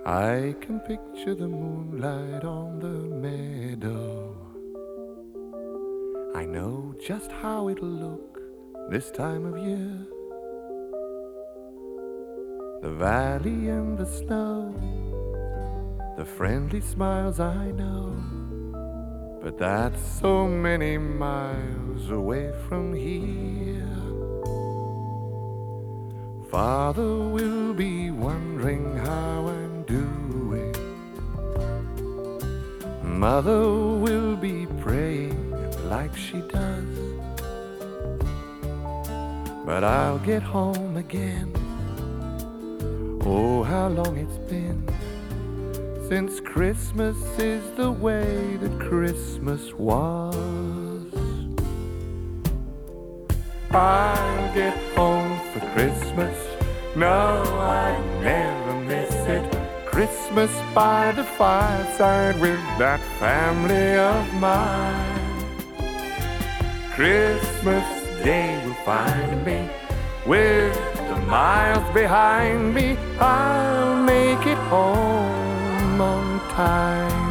I can picture the moonlight on the meadow. I know just how it'll look this time of year. The valley and the snow, the friendly smiles I know. But that's so many miles away from here. Father will be wondering how I'm doing. Mother will be praying like she does. But I'll get home again. Oh, how long it's been since Christmas is the way that Christmas was. I'll get home for Christmas. No, I never miss it. Christmas by the fireside with that family of mine. Christmas Day will find me with the miles behind me. I'll make it home on time.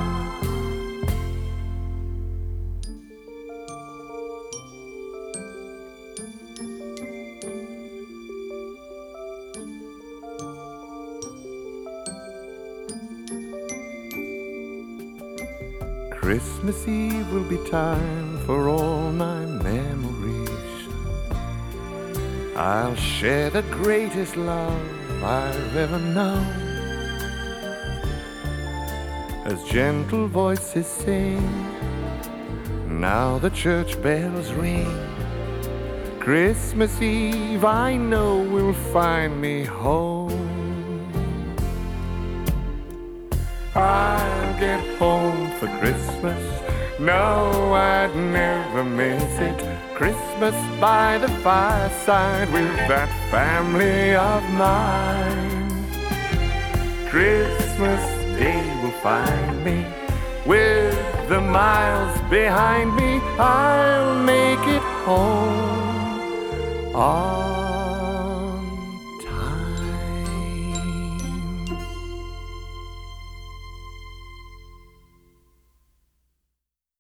Christmas Eve will be time for all my memories. I'll share the greatest love I've ever known, as gentle voices sing, now the church bells ring. Christmas Eve I know will find me home. I'll get home for Christmas. No, I'd never miss it. Christmas by the fireside with that family of mine. Christmas Day will find me with the miles behind me. I'll make it home.